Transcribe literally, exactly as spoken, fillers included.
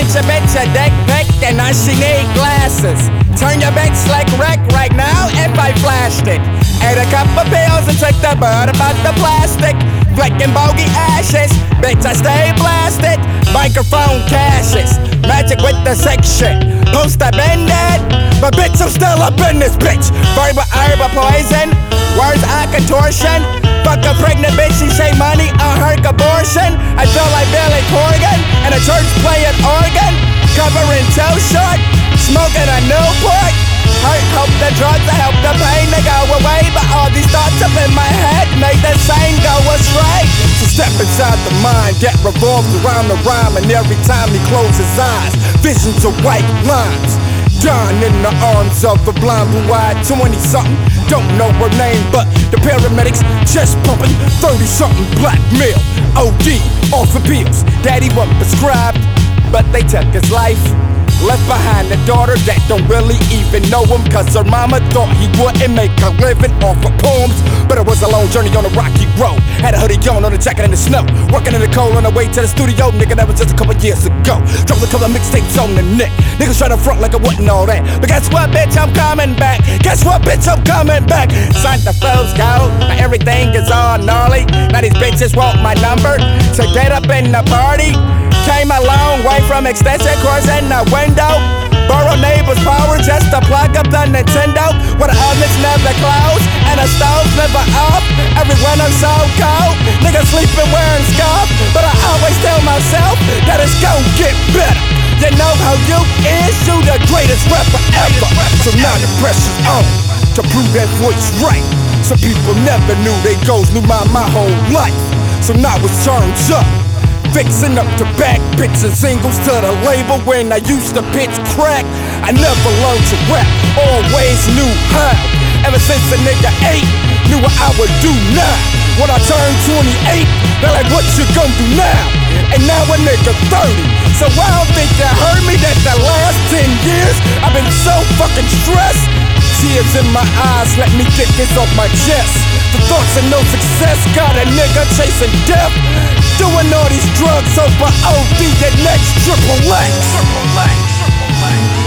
Gives your bitch a dick pic and now she need glasses. Turn your bitch like wreck right now if I flashed it. Ate a couple pills and took the bird about the plastic. Flicking bogey ashes, bitch I stay blasted. Microphone caches, magic with the sick shit. Post I been dead, but bitch I'm still up in this bitch. Verbal herb poison, words eye contortion. Fuck a pregnant bitch, she say money on her abortion. I feel like Billy Corgan and a church playing organ. Covering toe short, smoking a Newport. Hurt, hope the drugs, I help the pain to go away. But all these thoughts up in my head make the same go astray. So step inside the mind, get revolved around the rhyme. And every time he closes his eyes, visions of white lines. Gone in the arms of a blind blue-eyed twenty-something. Don't know her name, but the paramedics chest pumping. thirty-something blackmail, O D, off of pills. Daddy wasn't prescribed, but they took his life. Left behind a daughter that don't really even know him, cause her mama thought he wouldn't make a living off of poems. But it was a long journey on a rocky road. Had a hoodie on on a jacket in the snow. Working in the cold on the way to the studio. Nigga, that was just a couple years ago. Dropped a couple of mixtapes on the neck. Niggas try to front like I wasn't all that. But guess what, bitch, I'm coming back. Guess what, bitch, I'm coming back. Signed the flows go. Now everything is all gnarly. Now these bitches want my number to get up in the party. Came a long way from extension cords in the window. Borrow neighbor's power just to plug up the Nintendo. Where the ovens never close and the stoves never off. Every winter's so cold, niggas sleeping wearing scarf. But I always tell myself that it's gon' get better. You know how you is, you the greatest rapper ever. So now the pressure's on to prove that voice right. Some people never knew they goals, knew my, my whole life. So now it's turns up. Fixing up to back, pitching singles to the label when I used to pitch crack. I never learned to rap, always knew how. Ever since a nigga eight, knew what I would do now. When I turned twenty-eight, they're like, what you gon' do now? And now a nigga thirty. So I don't think you heard me that the last ten years I've been so fucking stressed. Tears in my eyes, let me get this off my chest. The thoughts of no success got a nigga chasing death. Doing all these drugs over O D and next triple X. Triple X, triple X.